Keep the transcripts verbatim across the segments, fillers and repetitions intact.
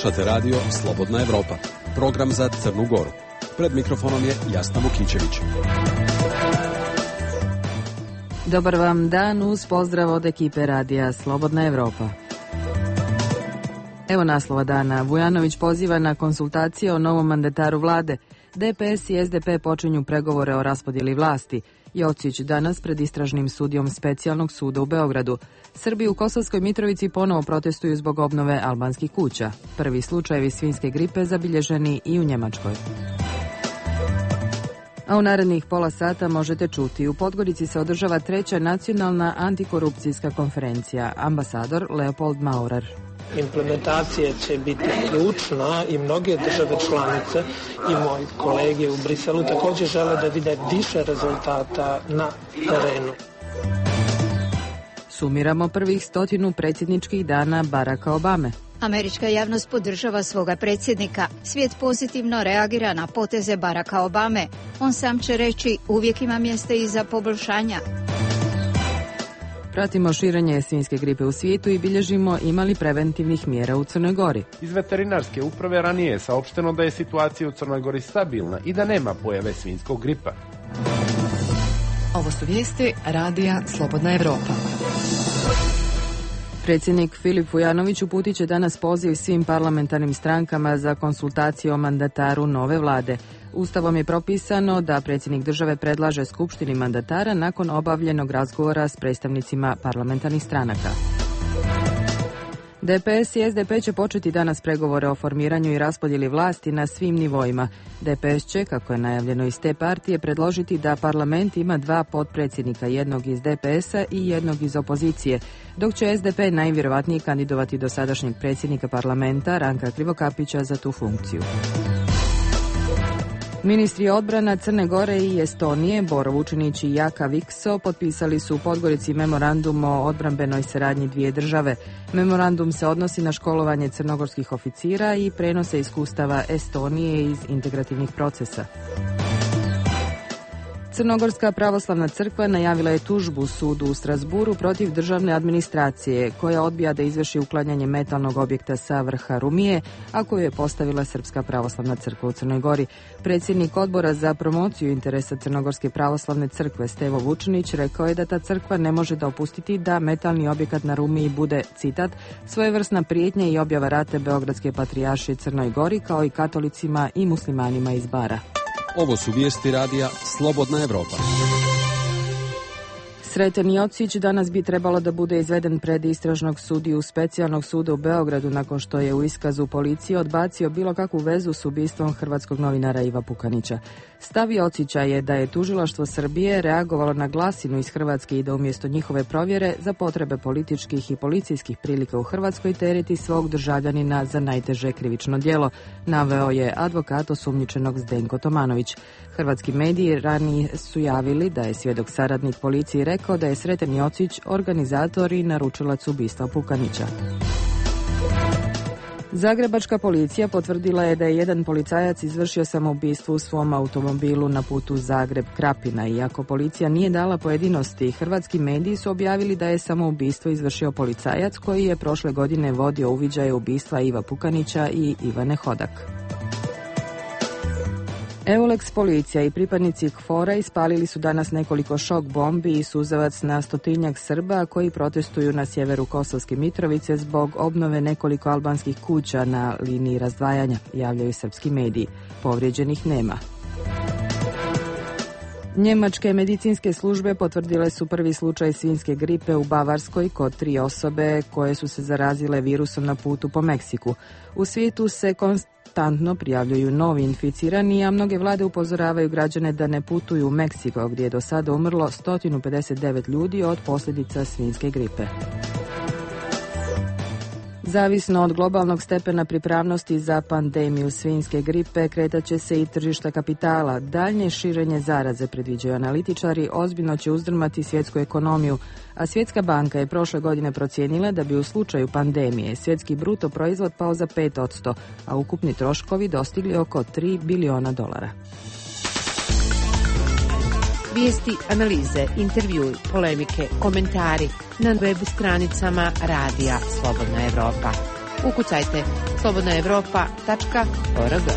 Slušate radio Slobodna Evropa, program za Crnu Goru. Pred mikrofonom je Jasna Vukićević. Dobar vam dan uz pozdrav od ekipe radija Slobodna Evropa. Evo naslova dana. Vujanović poziva na konsultacije o novom mandataru vlade. D P S i S D P počinju pregovore o raspodjeli vlasti. Jocić danas pred istražnim sudijom Specijalnog suda u Beogradu. Srbi u Kosovskoj Mitrovici ponovo protestuju zbog obnove albanskih kuća. Prvi slučajevi svinjske gripe zabilježeni i u Njemačkoj. A u narednih pola sata možete čuti. U Podgorici se održava treća nacionalna antikorupcijska konferencija. Ambasador Leopold Maurer. Implementacija će biti ključna i mnoge države članice i moji kolege u Briselu također žele da vide više rezultata na terenu. Sumiramo prvih stotinu predsjedničkih dana Baracka Obame. Američka javnost podržava svoga predsjednika. Svijet pozitivno reagira na poteze Baracka Obame. On sam će reći uvijek ima mjesta i za poboljšanja. Pratimo širenje svinjske gripe u svijetu i bilježimo imali preventivnih mjera u Crnoj Gori. Iz veterinarske uprave ranije je saopšteno da je situacija u Crnoj Gori stabilna i da nema pojave svinjskog gripa. Ovo su vijesti radija Slobodna Evropa. Predsjednik Filip Vujanović uputit će danas poziv svim parlamentarnim strankama za konsultacije o mandataru nove vlade. Ustavom je propisano da predsjednik države predlaže skupštini mandatara nakon obavljenog razgovora s predstavnicima parlamentarnih stranaka. D P S i S D P će početi danas pregovore o formiranju i raspodjeli vlasti na svim nivoima. D P S će, kako je najavljeno iz te partije, predložiti da parlament ima dva potpredsjednika, jednog iz D P S-a i jednog iz opozicije, dok će S D P najvjerovatnije kandidovati dosadašnjeg predsjednika parlamenta Ranka Krivokapića za tu funkciju. Ministri odbrana Crne Gore i Estonije, Boro Vučinić i Jaka Vikso, potpisali su u Podgorici memorandum o odbrambenoj saradnji dvije države. Memorandum se odnosi na školovanje crnogorskih oficira i prenose iskustava Estonije iz integrativnih procesa. Crnogorska pravoslavna crkva najavila je tužbu sudu u Strasburu protiv državne administracije, koja odbija da izvrši uklanjanje metalnog objekta sa vrha Rumije, a koju je postavila Srpska pravoslavna crkva u Crnoj Gori. Predsjednik odbora za promociju interesa Crnogorske pravoslavne crkve Stevo Vučinić rekao je da ta crkva ne može dopustiti da metalni objekat na Rumiji bude, citat, svojevrsna prijetnja i objava rata Beogradske patrijaršije Crnoj Gori, kao i katolicima i muslimanima iz Bara. Ovo su vijesti radija Slobodna Evropa. Sreten Jocić danas bi trebalo da bude izveden pred istražnog sudiju Specijalnog suda u Beogradu nakon što je u iskazu policije odbacio bilo kakvu vezu s ubistvom hrvatskog novinara Iva Pukanića. Stav Jocića je da je tužilaštvo Srbije reagovalo na glasinu iz Hrvatske i da umjesto njihove provjere za potrebe političkih i policijskih prilika u Hrvatskoj tereti svog državljanina za najteže krivično djelo, naveo je advokat osumnjičenog Zdenko Tomanović. Hrvatski mediji ranije su javili da je svjedok saradnik policiji rekao da je Sreten Jocić organizator i naručilac ubistva Pukanića. Zagrebačka policija potvrdila je da je jedan policajac izvršio samoubistvo u svom automobilu na putu Zagreb-Krapina. Iako policija nije dala pojedinosti, hrvatski mediji su objavili da je samoubistvo izvršio policajac koji je prošle godine vodio uviđaje ubistva Iva Pukanića i Ivane Hodak. Eulex policija i pripadnici K F O R-a ispalili su danas nekoliko šok bombi i suzavac na stotinjak Srba koji protestuju na sjeveru Kosovske Mitrovice zbog obnove nekoliko albanskih kuća na liniji razdvajanja, javljaju srpski mediji. Povrijeđenih nema. Njemačke medicinske službe potvrdile su prvi slučaj svinjske gripe u Bavarskoj kod tri osobe koje su se zarazile virusom na putu po Meksiku. U svijetu se konstantno prijavljuju novi inficirani, a mnoge vlade upozoravaju građane da ne putuju u Meksiko, gdje je do sada umrlo sto pedeset devet ljudi od posljedica svinjske gripe. Zavisno od globalnog stepena pripravnosti za pandemiju svinjske gripe, kretat će se i tržišta kapitala. Daljnje širenje zaraze, predviđaju analitičari, ozbiljno će uzdrmati svjetsku ekonomiju, a Svjetska banka je prošle godine procijenila da bi u slučaju pandemije svjetski bruto proizvod pao za pet posto, a ukupni troškovi dostigli oko tri biliona dolara. Vijesti, analize, intervjui, polemike, komentari na web stranicama Radija Slobodna Evropa. Ukucajte slobodna evropa tačka org.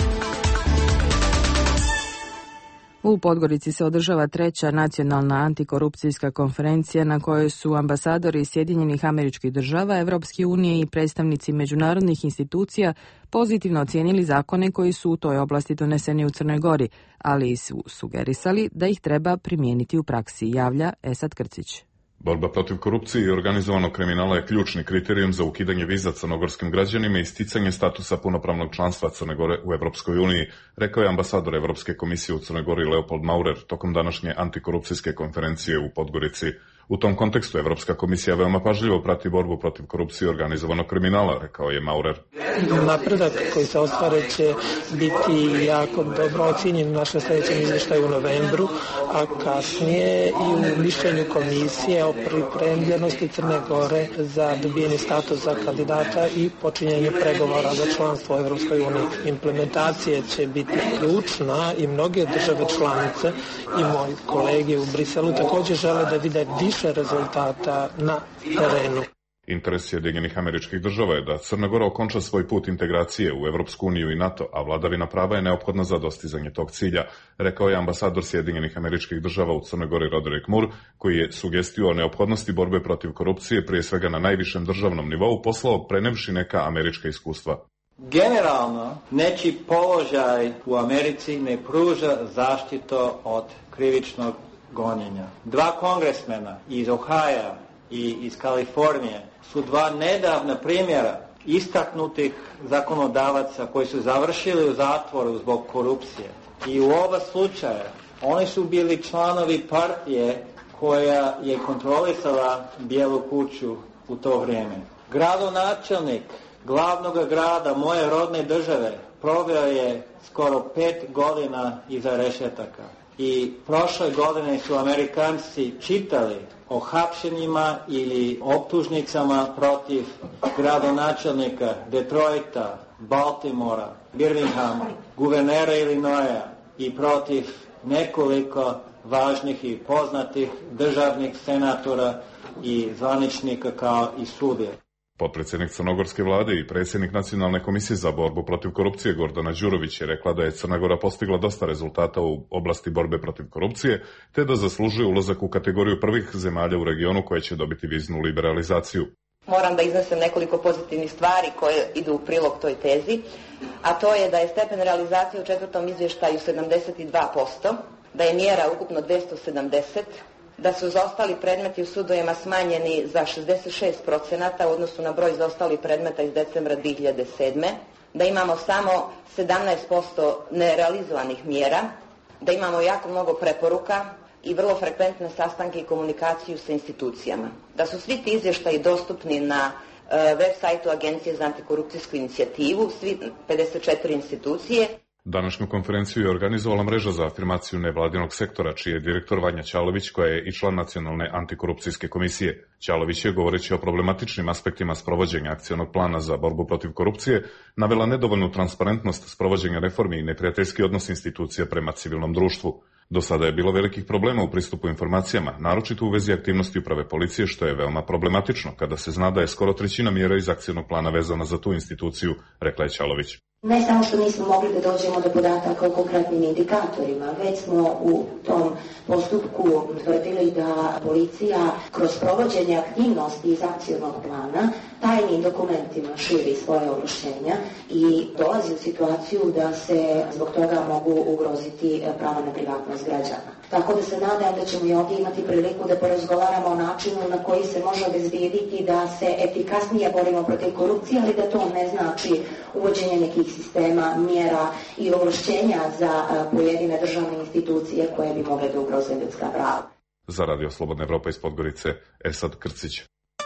U Podgorici se održava treća nacionalna antikorupcijska konferencija na kojoj su ambasadori Sjedinjenih Američkih Država, Evropske unije i predstavnici međunarodnih institucija pozitivno ocijenili zakone koji su u toj oblasti doneseni u Crnoj Gori, ali su sugerisali da ih treba primijeniti u praksi, javlja Esad Krcić. Borba protiv korupcije i organizovanog kriminala je ključni kriterijum za ukidanje viza crnogorskim građanima i sticanje statusa punopravnog članstva Crne Gore u Evropskoj uniji, rekao je ambasador Evropske komisije u Crnoj Gori Leopold Maurer tokom današnje antikorupcijske konferencije u Podgorici. U tom kontekstu Evropska komisija veoma pažljivo prati borbu protiv korupcije i organizovanog kriminala, rekao je Maurer. Napredak koji se ostvare će biti jako dobro ocijenjen u našem sljedećem izvještaju u novembru, a kasnije i u mišljenju komisije o pripremljenosti Crne Gore za dobijeni statusa kandidata i počinjenje pregovora za članstvo u Evropskoj uniji. Implementacija će biti ključna i mnoge države članice i moji kolege u Briselu također žele da vide više rezultata na terenu. Interes Sjedinjenih Američkih Država je da Crna Gora okonča svoj put integracije u Evropsku uniju i NATO, a vladavina prava je neophodna za dostizanje tog cilja, rekao je ambasador Sjedinjenih Američkih Država u Crnoj Gori Roderick Moore, koji je sugestiju o neophodnosti borbe protiv korupcije prije svega na najvišem državnom nivou poslao prenevši neka američka iskustva. Generalno, nečiji položaj u Americi ne pruža zaštitu od krivičnog gonjenja. Dva kongresmena iz Ohaja i iz Kalifornije su dva nedavna primjera istaknutih zakonodavaca koji su završili u zatvoru zbog korupcije. I u oba slučaja oni su bili članovi partije koja je kontrolisala Bijelu kuću u to vrijeme. Gradonačelnik glavnog grada moje rodne države proveo je skoro pet godina iza rešetaka. I prošle godine su Amerikanci čitali o hapšenjima ili optužnicama protiv gradonačelnika Detroita, Baltimora, Birminghama, guvernera Illinoisa i protiv nekoliko važnih i poznatih državnih senatora i zvaničnika kao i sudija. Potpredsjednik crnogorske vlade i predsjednik Nacionalne komisije za borbu protiv korupcije Gordana Đurović je rekla da je Crna Gora postigla dosta rezultata u oblasti borbe protiv korupcije, te da zaslužuje ulazak u kategoriju prvih zemalja u regionu koje će dobiti viznu liberalizaciju. Moram da iznesem nekoliko pozitivnih stvari koje idu u prilog toj tezi, a to je da je stepen realizacije u četvrtom izvještaju sedamdeset dva posto, da je mjera ukupno dvjesto sedamdeset, da su zaostali predmeti u sudovima smanjeni za šezdeset šest procenata u odnosu na broj zaostalih predmeta iz decembra dvije hiljade sedme, da imamo samo sedamnaest posto nerealizovanih mjera, da imamo jako mnogo preporuka i vrlo frekventne sastanke i komunikaciju sa institucijama. Da su svi ti izvještaji dostupni na uh, web sajtu Agencije za antikorupcijsku inicijativu, svi pedeset četiri institucije. Današnju konferenciju je organizovala mreža za afirmaciju nevladinog sektora, čiji je direktor Vanja Ćalović, koja je i član Nacionalne antikorupcijske komisije. Ćalović je, govoreći o problematičnim aspektima sprovođenja akcionog plana za borbu protiv korupcije, navela nedovoljnu transparentnost sprovođenja reformi i neprijateljski odnos institucija prema civilnom društvu. Do sada je bilo velikih problema u pristupu informacijama, naročito u vezi aktivnosti uprave policije, što je veoma problematično kada se zna da je skoro trećina mjera iz akcionog plana vezana za tu instituciju, rekla je Ćalović. Ne samo što nismo mogli da dođemo do podataka o konkretnim indikatorima, već smo u tom postupku tvrdili da policija kroz provođenje aktivnosti iz akcionog plana tajnim dokumentima širi svoje ovlašćenja i dolazi u situaciju da se zbog toga mogu ugroziti prava na privatnost građana. Tako da se nadam da ćemo i ovdje imati priliku da porazgovaramo o načinu na koji se može obezbijediti da se efikasnije borimo protiv korupcije, ali da to ne znači uvođenje nekih sistema, mjera i ovlašćenja za pojedine državne institucije koje bi mogle da ugroze ljudska prava. Za Radio Slobodna Evropa iz Podgorice, Esad Krcić.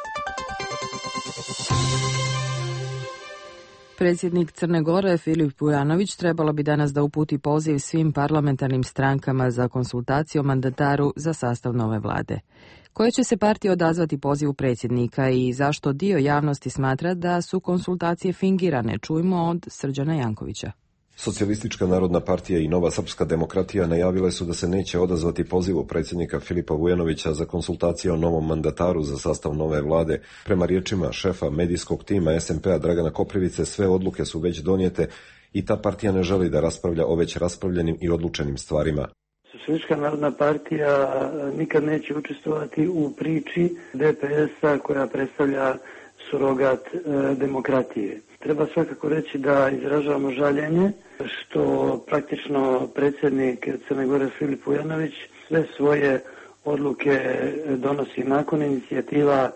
Predsjednik Crne Gore Filip Vujanović trebalo bi danas da uputi poziv svim parlamentarnim strankama za konsultaciju o mandataru za sastav nove vlade. Koje će se partije odazvati pozivu predsjednika i zašto dio javnosti smatra da su konsultacije fingirane, čujmo od Srđana Jankovića. Socijalistička narodna partija i Nova srpska demokratija najavile su da se neće odazvati pozivu predsjednika Filipa Vujanovića za konsultacije o novom mandataru za sastav nove vlade. Prema riječima šefa medijskog tima es em pe-a Dragana Koprivice, sve odluke su već donijete i ta partija ne želi da raspravlja o već raspravljenim i odlučenim stvarima. Socijalistička narodna partija nikad neće učestvovati u priči de pe es-a koja predstavlja surogat e, demokratije. Treba svakako reći da izražavamo žaljenje što praktično predsjednik Crne Gore Filip Vujanović sve svoje odluke donosi nakon inicijativa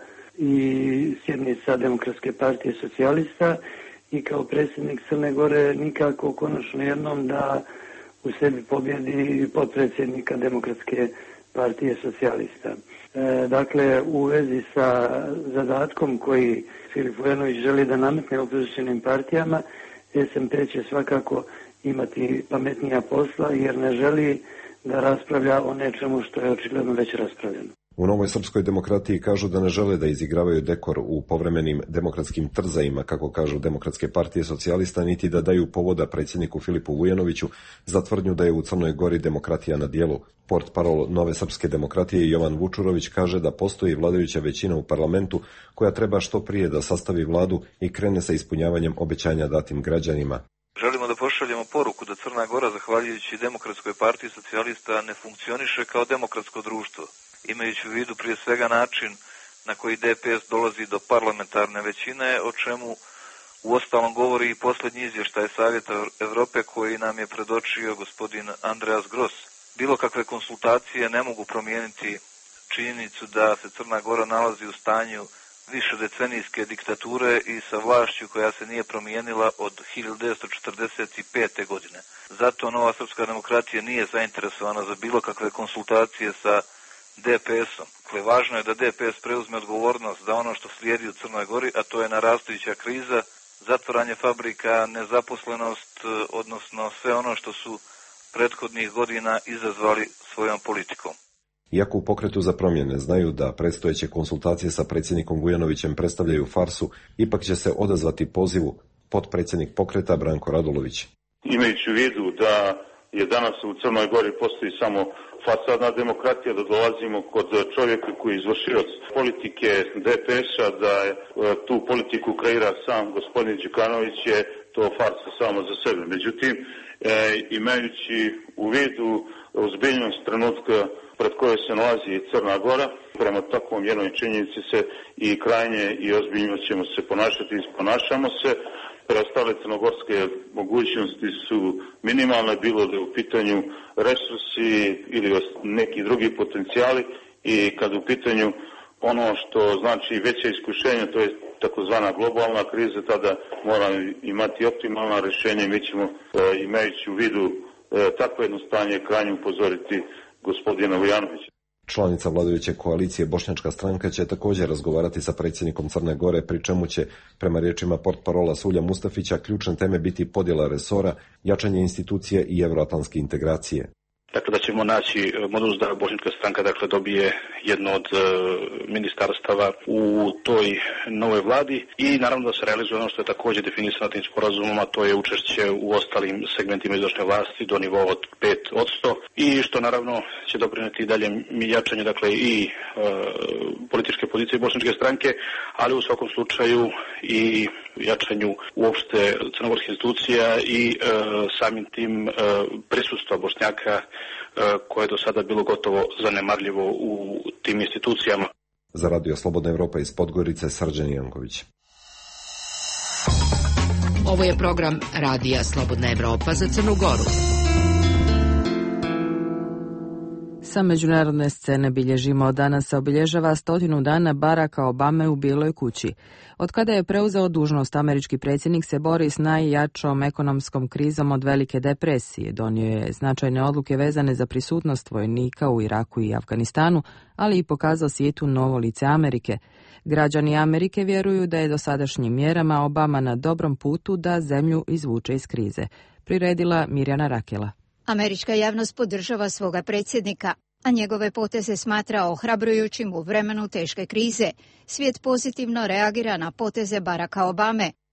i sjednica Demokratske partije socijalista i kao predsjednik Crne Gore nikako konačno jednom da u sebi pobjedi potpredsjednika Demokratske partije socijalista. E, dakle, u vezi sa zadatkom koji Filip Vujanović želi da nametne opozicionim partijama, es em pe će svakako imati pametnija posla jer ne želi da raspravlja o nečemu što je očigledno već raspravljeno. U Novoj srpskoj demokratiji kažu da ne žele da izigravaju dekor u povremenim demokratskim trzajima, kako kažu Demokratske partije socijalista, niti da daju povoda predsjedniku Filipu Vujanoviću za tvrdnju da je u Crnoj Gori demokratija na dijelu. Portparol Nove srpske demokratije Jovan Vučurović kaže da postoji vladajuća većina u parlamentu koja treba što prije da sastavi vladu i krene sa ispunjavanjem obećanja datim građanima. Želimo da pošaljemo poruku da Crna Gora, zahvaljujući Demokratskoj partiji socijalista, ne funkcioniše kao demokratsko društvo, imajući u vidu prije svega način na koji de pe es dolazi do parlamentarne većine, o čemu uostalom govori i posljednji izvještaj Savjeta Evrope koji nam je predočio gospodin Andreas Gross. Bilo kakve konsultacije ne mogu promijeniti činjenicu da se Crna Gora nalazi u stanju više decenijske diktature i sa vlašću koja se nije promijenila od hiljadu devetsto četrdeset pete. godine. Zato Nova srpska demokratija nije zainteresovana za bilo kakve konsultacije sa de pe es-om. Dakle, važno je da de pe es preuzme odgovornost za ono što slijedi u Crnoj Gori, a to je narastajuća kriza, zatvaranje fabrika, nezaposlenost, odnosno sve ono što su prethodnih godina izazvali svojom politikom. Iako u pokretu za promjene znaju da predstojeće konsultacije sa predsjednikom Vujanovićem predstavljaju farsu, ipak će se odazvati pozivu potpredsjednik pokreta Branko Radulović. Imajući u vidu da je danas u Crnoj Gori postoji samo fasadna demokratija, da dolazimo kod čovjeka koji je izvršilac politike de pe es-a, da je tu politiku kreira sam gospodin Đukanović, je to farsa samo za sebe. Međutim, e, imajući u vidu ozbiljnost trenutka pred koje se nalazi Crna Gora, prema takvom jednoj činjenici se i krajnje i ozbiljno ćemo se ponašati i ponašamo se. Preostale crnogorske mogućnosti su minimalne, bilo da je u pitanju resursi ili neki drugi potencijali, i kad u pitanju ono što znači veće iskušenje, to je takozvana globalna kriza, tada mora imati optimalna rješenja i mi ćemo, e, imajući u vidu e, takvo jedno stanje, krajnje upozoriti gospodina Vujanovića. Članica vladajuće koalicije Bošnjačka stranka će također razgovarati sa predsjednikom Crne Gore, pri čemu će, prema riječima portparola Sulja Mustafića, ključne teme biti podjela resora, jačanje institucije i euroatlantske integracije. Dakle, da ćemo naći modus da Bošnjačka stranka dakle dobije jedno od e, ministarstava u toj novoj vladi i naravno da se realizuje ono što je također definisano tim sporazumom, a to je učešće u ostalim segmentima izvršne vlasti do nivoa od pet posto i što naravno će doprinijeti dalje jačanje dakle i e, političke pozicije Bošnjačke stranke, ali u svakom slučaju i jačanju uopšte crnogorskih institucija i e, samim tim e, prisustva Bošnjaka koje je do sada bilo gotovo zanemarljivo u tim institucijama. Za Radio Slobodna Evropa iz Podgorice, Srđan Janković. Ovo je program Radija Slobodna Evropa za Crnu Goru. Sa međunarodne scene bilježimo, danas se obilježava stotinu dana Baracka Obame u Bijeloj kući. Od kada je preuzeo dužnost, američki predsjednik se bori s najjačom ekonomskom krizom od velike depresije. Donio je značajne odluke vezane za prisutnost vojnika u Iraku i Afganistanu, ali i pokazao svijetu novo lice Amerike. Građani Amerike vjeruju da je dosadašnjim mjerama Obama na dobrom putu da zemlju izvuče iz krize. Priredila Mirjana Rakela. Američka javnost podržava svoga predsjednika, a njegove poteze smatra ohrabrujućim u vremenu teške krize. Svijet pozitivno reagira na poteze Baracka Obame.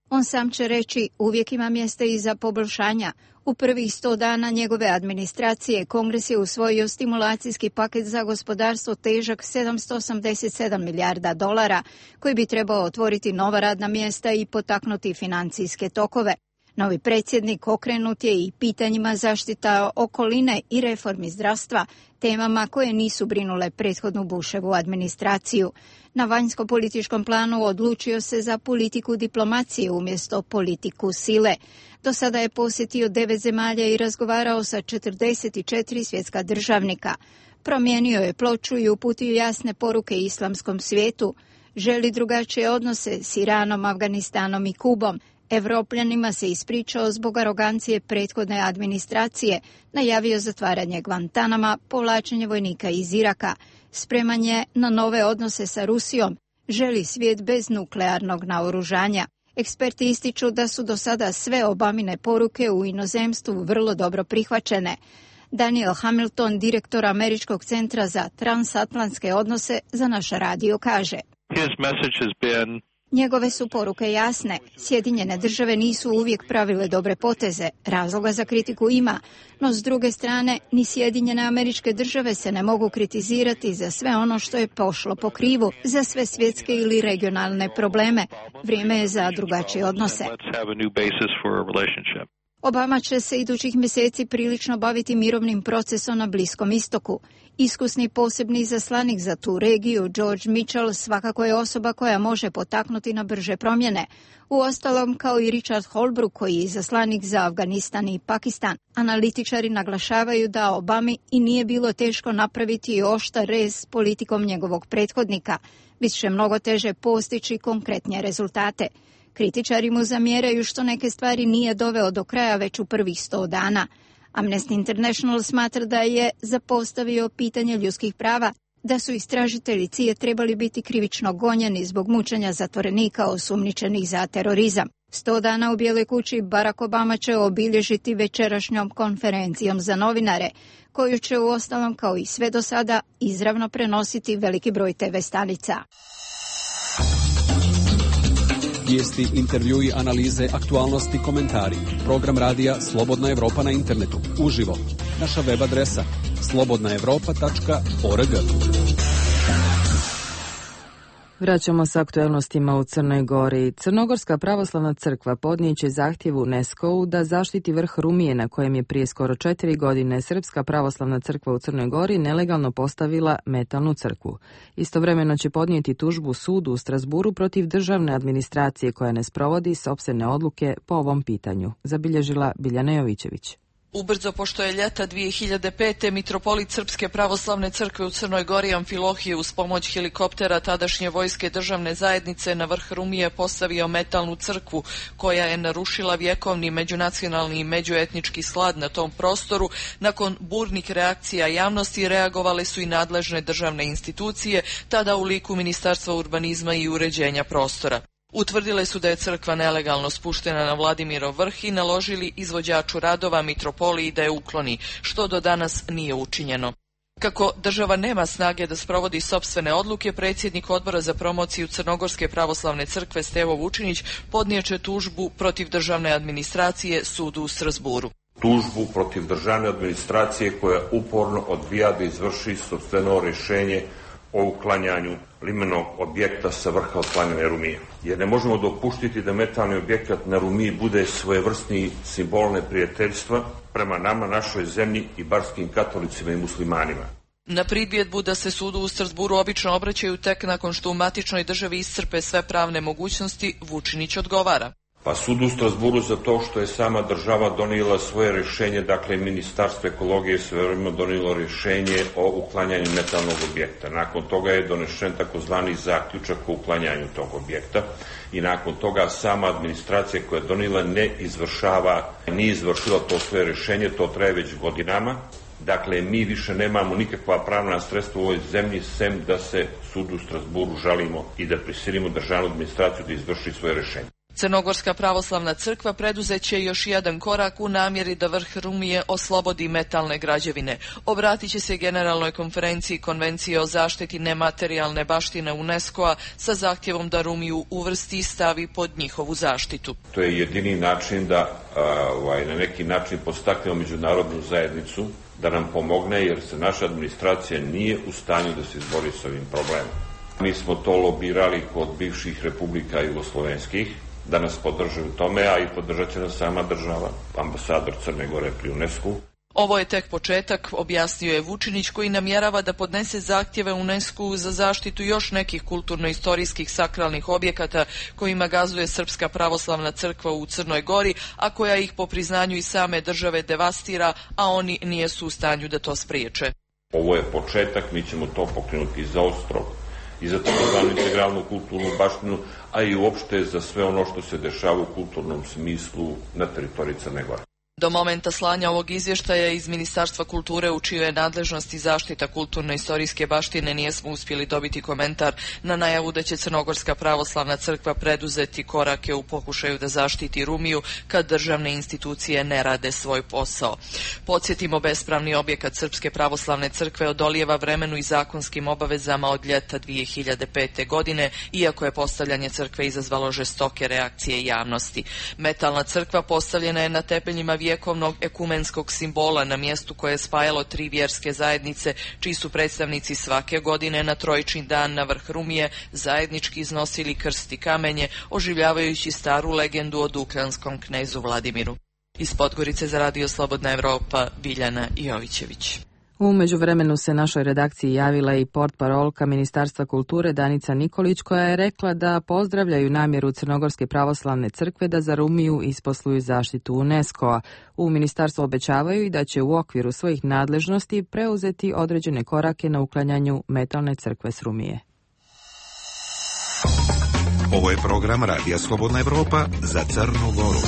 On sam će reći uvijek ima mjesta i za poboljšanja. U prvih sto dana njegove administracije Kongres je usvojio stimulacijski paket za gospodarstvo težak sedamsto osamdeset sedam milijarda dolara, koji bi trebao otvoriti nova radna mjesta i potaknuti financijske tokove. Novi predsjednik okrenut je i pitanjima zaštita okoline i reformi zdravstva, temama koje nisu brinule prethodnu Bushevu administraciju. Na vanjsko-političkom planu odlučio se za politiku diplomacije umjesto politiku sile. Do sada je posjetio devet zemalja i razgovarao sa četrdeset četiri svjetska državnika. Promijenio je ploču i uputio jasne poruke islamskom svijetu. Želi drugačije odnose s Iranom, Afganistanom i Kubom. Evropljanima se ispričao zbog arogancije prethodne administracije, najavio zatvaranje Guantanama, povlačenje vojnika iz Iraka, spremanje na nove odnose sa Rusijom, želi svijet bez nuklearnog naoružanja. Eksperti ističu da su do sada sve Obamine poruke u inozemstvu vrlo dobro prihvaćene. Daniel Hamilton, direktor Američkog centra za transatlantske odnose, za naš radio kaže: His message has been Njegove su poruke jasne. Sjedinjene države nisu uvijek pravile dobre poteze. Razloga za kritiku ima, no s druge strane ni Sjedinjene Američke Države se ne mogu kritizirati za sve ono što je pošlo po krivu, za sve svjetske ili regionalne probleme. Vrijeme je za drugačije odnose. Obama će se idućih mjeseci prilično baviti mirovnim procesom na Bliskom istoku. Iskusni posebni izaslanik za tu regiju, George Mitchell, svakako je osoba koja može potaknuti na brže promjene. Uostalom, kao i Richard Holbrooke, koji je izaslanik za Afganistan i Pakistan. Analitičari naglašavaju da Obami i nije bilo teško napraviti oštar rez s politikom njegovog prethodnika. Bit će mnogo teže postići konkretnije rezultate. Kritičari mu zamjeraju što neke stvari nije doveo do kraja već u prvih sto dana. Amnesty International smatra da je zapostavio pitanje ljudskih prava, da su istražitelji C I E trebali biti krivično gonjeni zbog mučenja zatvorenika osumnjičenih za terorizam. Sto dana u Bijeloj kući Barack Obama će obilježiti večerašnjom konferencijom za novinare, koju će uostalom kao i sve do sada izravno prenositi veliki broj te ve stanica. Vijesti, intervjui, analize, aktualnosti, komentari. Program radija Slobodna Evropa na internetu. Uživo. Naša web adresa slobodna evropa tačka org. Vraćamo se aktuelnostima u Crnoj Gori. Crnogorska pravoslavna crkva podnijeće zahtjev UNESCO-u da zaštiti vrh Rumije na kojem je prije skoro četiri godine Srpska pravoslavna crkva u Crnoj Gori nelegalno postavila metalnu crkvu. Istovremeno će podnijeti tužbu sudu u Strasburu protiv državne administracije koja ne sprovodi sopstvene odluke po ovom pitanju, zabilježila Biljana Jovićević. Ubrzo pošto je ljeta dvije hiljade pete. mitropolit Srpske pravoslavne crkve u Crnoj Gori Amfilohije uz pomoć helikoptera tadašnje vojske državne zajednice na vrh Rumije postavio metalnu crkvu koja je narušila vjekovni međunacionalni i međuetnički slad na tom prostoru. Nakon burnih reakcija javnosti reagovale su i nadležne državne institucije, tada u liku Ministarstva urbanizma i uređenja prostora. Utvrdile su da je crkva nelegalno spuštena na Vladimirov vrh i naložili izvođaču radova mitropoliji da je ukloni, što do danas nije učinjeno. Kako država nema snage da sprovodi sopstvene odluke, predsjednik odbora za promociju Crnogorske pravoslavne crkve Stevo Vučinić podnijeće tužbu protiv državne administracije sudu u Strasburu. Tužbu protiv državne administracije koja uporno odbija da izvrši sopstveno rješenje o uklanjanju limenog objekta sa vrha otklanjane Rumije. Jer ne možemo dopuštiti da metalni objekat na Rumiji bude svojevrsni simbol neprijateljstva prema nama, našoj zemlji i barskim katolicima i muslimanima. Na pridvjedbu da se sudu u Strasburu obično obraćaju tek nakon što u matičnoj državi iscrpe sve pravne mogućnosti, Vučinić odgovara. Pa sud u Strasburu za to što je sama država donijela svoje rješenje, dakle Ministarstvo ekologije svojevremeno donijelo rješenje o uklanjanju metalnog objekta. Nakon toga je donešen takozvani zaključak o uklanjanju tog objekta i nakon toga sama administracija koja je donijela ne izvršava, nije izvršila to svoje rješenje, to traje već godinama. Dakle, mi više nemamo nikakva pravna sredstva u ovoj zemlji, sem da se sudu u Strasburu žalimo i da prisilimo državnu administraciju da izvrši svoje rješenje. Crnogorska pravoslavna crkva preduzeće još jedan korak u namjeri da vrh Rumije oslobodi metalne građevine. Obratit će se Generalnoj konferenciji Konvencije o zaštiti nematerijalne baštine UNESCO-a sa zahtjevom da Rumiju uvrsti i stavi pod njihovu zaštitu. To je jedini način da ovaj, na neki način podstaknemo međunarodnu zajednicu da nam pomogne, jer se naša administracija nije u stanju da se izbori s ovim problemom. Mi smo to lobirali kod bivših republika jugoslovenskih, da nas podrže u tome, a i podržat će nas sama država, ambasador Crne Gore pri UNESCO-u. Ovo je tek početak, objasnio je Vučinić, koji namjerava da podnese zahtjeve UNESCO-u za zaštitu još nekih kulturno-istorijskih sakralnih objekata kojima gazuje Srpska pravoslavna crkva u Crnoj Gori, a koja ih po priznanju i same države devastira, a oni nijesu u stanju da to spriječe. Ovo je početak, mi ćemo to pokrenuti za Ostrog i za takozvanu integralnu kulturnu baštinu, a i uopšte za sve ono što se dešava u kulturnom smislu na teritoriji Crne Gore. Do momenta slanja ovog izvještaja iz Ministarstva kulture u čijoj je nadležnosti zaštita kulturno-istorijske baštine nijesmo uspjeli dobiti komentar na najavu da će Crnogorska pravoslavna crkva preduzeti korake u pokušaju da zaštiti Rumiju kad državne institucije ne rade svoj posao. Podsjetimo, bespravni objekat Srpske pravoslavne crkve odolijeva vremenu i zakonskim obavezama od ljeta dvije hiljade pete. godine, iako je postavljanje crkve izazvalo žestoke reakcije javnosti. Metalna crkva postavljena je na temeljima vjekovnog ekumenskog simbola na mjestu koje je spajalo tri vjerske zajednice, čiji su predstavnici svake godine na Trojičin dan na vrh Rumije zajednički iznosili krst i kamenje, oživljavajući staru legendu o dukljanskom knezu Vladimiru. Iz Podgorice za Radio Slobodna Evropa, Biljana Jovićević. U međuvremenu se našoj redakciji javila i portparolka Ministarstva kulture Danica Nikolić, koja je rekla da pozdravljaju namjeru Crnogorske pravoslavne crkve da za Rumiju isposluju zaštitu UNESCO-a. U ministarstvu obećavaju i da će u okviru svojih nadležnosti preuzeti određene korake na uklanjanju metalne crkve s Rumije. Ovo je program Radija Slobodna Evropa za Crnu Goru.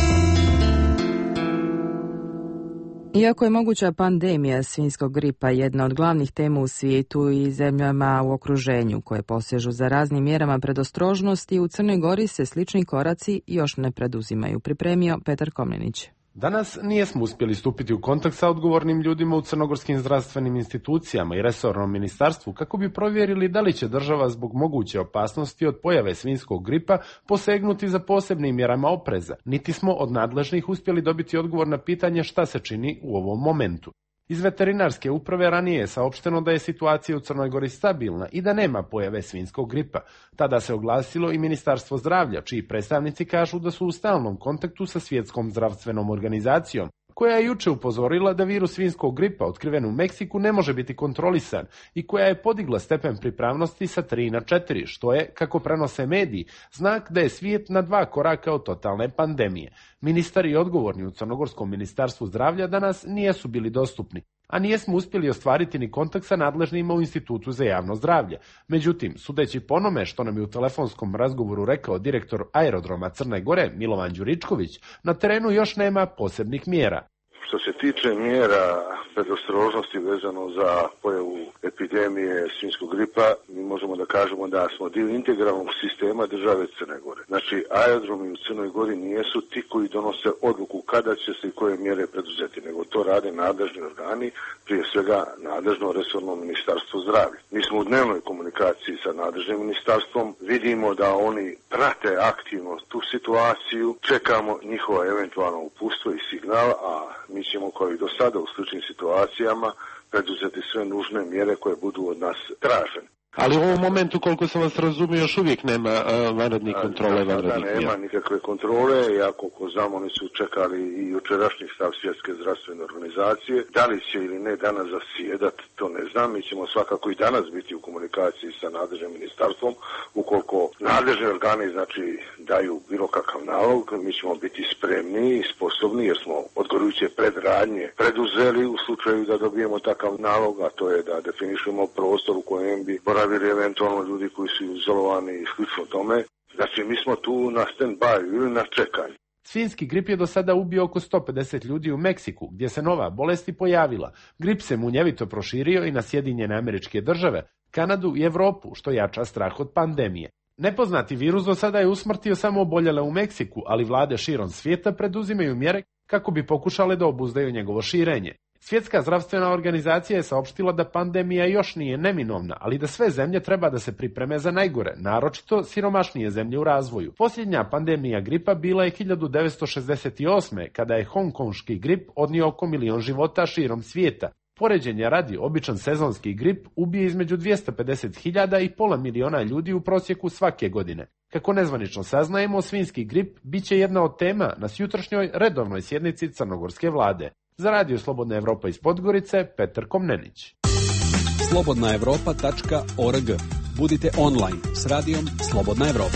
Iako je moguća pandemija svinjskog gripa jedna od glavnih tema u svijetu i zemljama u okruženju koje posežu za raznim mjerama predostrožnosti, u Crnoj Gori se slični koraci još ne preduzimaju. Pripremio Petar Komnenić. Danas nijesmo uspjeli stupiti u kontakt sa odgovornim ljudima u crnogorskim zdravstvenim institucijama i resornom ministarstvu kako bi provjerili da li će država zbog moguće opasnosti od pojave svinjskog gripa posegnuti za posebnim mjerama opreza. Niti smo od nadležnih uspjeli dobiti odgovor na pitanje šta se čini u ovom momentu. Iz veterinarske uprave ranije je saopšteno da je situacija u Crnoj Gori stabilna i da nema pojave svinjskog gripa. Tada se oglasilo i Ministarstvo zdravlja, čiji predstavnici kažu da su u stalnom kontaktu sa Svjetskom zdravstvenom organizacijom, koja je juče upozorila da virus svinjskog gripa otkriven u Meksiku ne može biti kontrolisan i koja je podigla stepen pripravnosti sa tri na četiri, što je, kako prenose mediji, znak da je svijet na dva koraka od totalne pandemije. Ministar i odgovorni u Crnogorskom ministarstvu zdravlja danas nijesu bili dostupni, a nijesmo uspjeli ostvariti ni kontakt sa nadležnima u Institutu za javno zdravlje. Međutim, sudeći po onome što nam je u telefonskom razgovoru rekao direktor aerodroma Crne Gore Milovan Đuričković, na terenu još nema posebnih mjera. Što se tiče mjera predostrožnosti vezano za pojavu epidemije svinjskog gripa, mi možemo da kažemo da smo dio integralnog sistema države Crne Gore. Znači, aerodromi u Crnoj Gori nijesu ti koji donose odluku kada će se i koje mjere preduzeti, nego to rade nadležni organi, prije svega nadležno resorno ministarstvo zdravlja. Mi smo u dnevnoj komunikaciji sa nadležnim ministarstvom, vidimo da oni prate aktivno tu situaciju, čekamo njihova eventualno upustvo i signal, a mi ćemo kao i do sada u sličnim situacijama preduzeti sve nužne mjere koje budu od nas tražene. Ali u ovom momentu, koliko sam vas razumio, još uvijek nema uh, vanrednih kontrole. Da, da, nema nikakve kontrole, ja koliko znam, oni su čekali i jučerašnji stav Svjetske zdravstvene organizacije. Da li će ili ne danas zasjedat, to ne znam. Mi ćemo svakako i danas biti u komunikaciji sa nadležnim ministarstvom. Ukoliko nadležni organi, znači, daju bilo kakav nalog, mi ćemo biti spremni i sposobni, jer smo odgorujuće predradnje preduzeli u slučaju da dobijemo takav nalog, a to je da definišemo prostor u kojem bi boravili eventualno ljudi koji su izolovani i slično tome. Znači, mi smo tu na stand-by ili na čekanju. Svinjski grip je do sada ubio oko sto pedeset ljudi u Meksiku, gdje se nova bolest i pojavila. Grip se munjevito proširio i na Sjedinjene Američke Države, Kanadu i Evropu, što jača strah od pandemije. Nepoznati virus do sada je usmrtio samo oboljele u Meksiku, ali vlade širom svijeta preduzimaju mjere kako bi pokušale da obuzdaju njegovo širenje. Svjetska zdravstvena organizacija je saopštila da pandemija još nije neminovna, ali da sve zemlje treba da se pripreme za najgore, naročito siromašnije zemlje u razvoju. Posljednja pandemija gripa bila je hiljadu devetsto šezdeset osme. kada je hongkonški grip odnio oko milion života širom svijeta. Poređenja radi, običan sezonski grip ubije između dvjesto pedeset hiljada i pola miliona ljudi u prosjeku svake godine. Kako nezvanično saznajemo, svinjski grip bit će jedna od tema na sjutrašnjoj redovnoj sjednici crnogorske vlade. Za Radio Slobodna Evropa iz Podgorice, Petar Komnenić. slobodna evropa tačka org. Budite online s radijom Slobodna Evropa.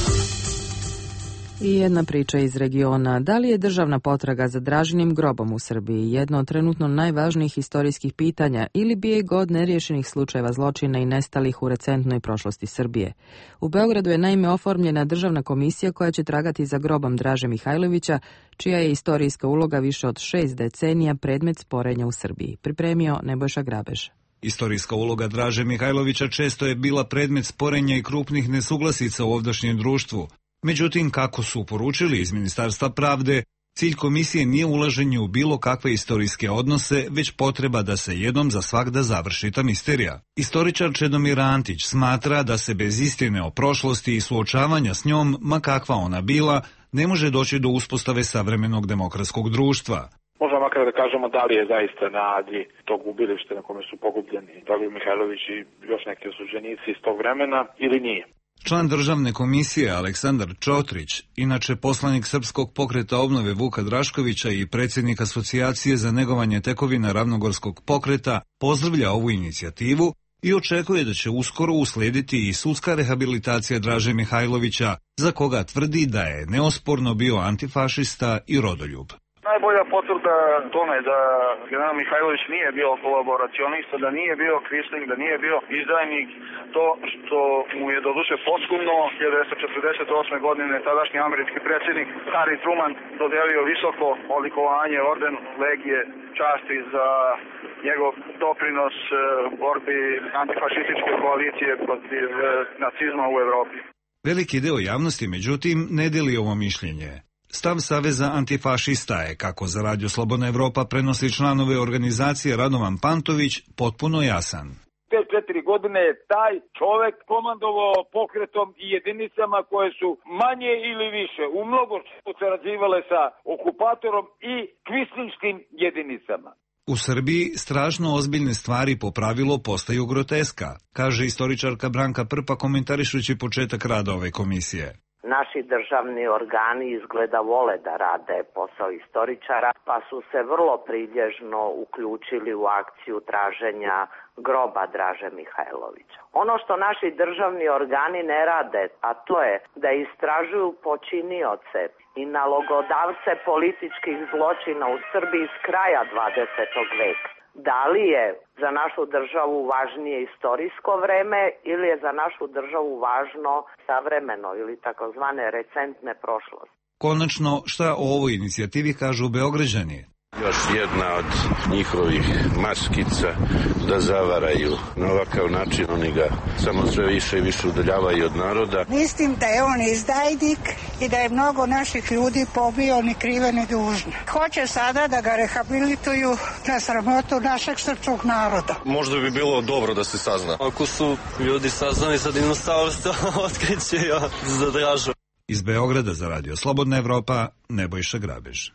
I jedna priča iz regiona. Da li je državna potraga za Dražinim grobom u Srbiji jedno od trenutno najvažnijih historijskih pitanja ili bijeg od neriješenih slučajeva zločina i nestalih u recentnoj prošlosti Srbije? U Beogradu je naime oformljena državna komisija koja će tragati za grobom Draže Mihajlovića, čija je istorijska uloga više od šest decenija predmet sporenja u Srbiji. Pripremio Nebojša Grabež. Istorijska uloga Draže Mihajlovića često je bila predmet sporenja i krupnih nesuglasica u ovdašnjem društvu. Međutim, kako su poručili iz Ministarstva pravde, cilj komisije nije ulaženje u bilo kakve istorijske odnose, već potreba da se jednom za svagda završi ta misterija. Istoričar Čedomir Antić smatra da se bez istine o prošlosti i suočavanja s njom, ma kakva ona bila, ne može doći do uspostave savremenog demokratskog društva. Možemo makar da kažemo da li je zaista na Adi tog ubilišta na kome su pogubljeni Dragoljub Mihajlović i još neki osuđenici iz tog vremena ili nije. Član državne komisije Aleksandar Čotrić, inače poslanik Srpskog pokreta obnove Vuka Draškovića i predsjednik Asocijacije za negovanje tekovina Ravnogorskog pokreta, pozdravlja ovu inicijativu i očekuje da će uskoro uslijediti i sudska rehabilitacija Draže Mihajlovića, za koga tvrdi da je neosporno bio antifašista i rodoljub. Najbolja potvrda tome da general Mihajlović nije bio kolaboracionista, da nije bio kvisling, da nije bio izdajnik, to što mu je doduše posthumno hiljadu devetsto četrdeset osme. godine tadašnji američki predsjednik Harry Truman dodelio visoko odlikovanje orden legije časti za njegov doprinos borbi antifašističke koalicije protiv nacizma u Evropi. Veliki deo javnosti, međutim, ne deli ovo mišljenje. Stav Saveza antifašista je, kako za Radio Slobodna Evropa prenosi članove organizacije Radovan Pantović, potpuno jasan. Te četiri godine je taj čovek komandovao pokretom i jedinicama koje su manje ili više u mnogo što sarađivale sa okupatorom i kvislinškim jedinicama. U Srbiji strašno ozbiljne stvari po pravilu postaju groteska, kaže istoričarka Branka Prpa komentarišući početak rada ove komisije. Naši državni organi izgleda vole da rade posao istoričara, pa su se vrlo prilježno uključili u akciju traženja groba Draže Mihajlovića. Ono što naši državni organi ne rade, a to je da istražuju počinioce i nalogodavce političkih zločina u Srbiji s kraja dvadesetog veka. Da li je za našu državu važnije istorijsko vreme ili je za našu državu važno savremeno ili takozvane recentne prošlosti? Konačno, šta o ovoj inicijativi kažu Beograđani? Još jedna od njihovih maskica da zavaraju. Na ovakav način oni ga samo sve više i više udaljavaju od naroda. Mislim da je on izdajnik i da je mnogo naših ljudi pobio ni krive ni dužne. Hoće sada da ga rehabilituju na sramotu našeg srpskog naroda. Možda bi bilo dobro da se sazna. Ako su ljudi saznali za dinosaurstva, otkriće za Dražu. Iz Beograda za Radio Slobodna Evropa, Nebojša Grabež.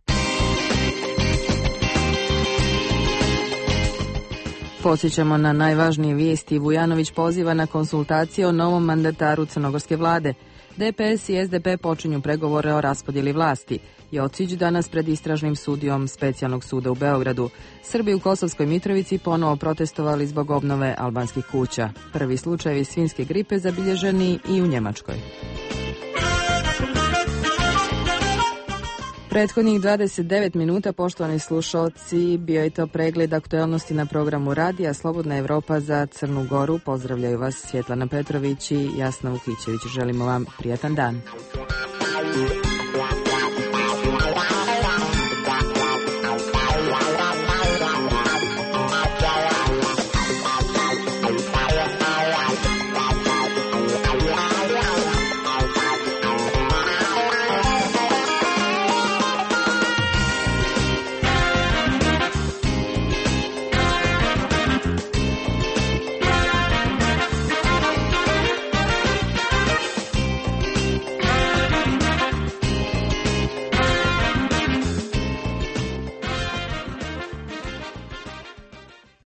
Podsjećamo na najvažnije vijesti. Vujanović poziva na konsultacije o novom mandataru crnogorske vlade. D P S i S D P počinju pregovore o raspodjeli vlasti. Jocić danas pred istražnim sudijom Specijalnog suda u Beogradu. Srbi u Kosovskoj Mitrovici ponovo protestovali zbog obnove albanskih kuća. Prvi slučajevi svinjske gripe zabilježeni i u Njemačkoj. Prethodnih dvadeset devet minuta, poštovani slušalci, bio je to pregled aktuelnosti na programu Radija Slobodna Evropa za Crnu Goru. Pozdravljaju vas Svjetlana Petrović i Jasna Vukićević. Želimo vam prijatan dan.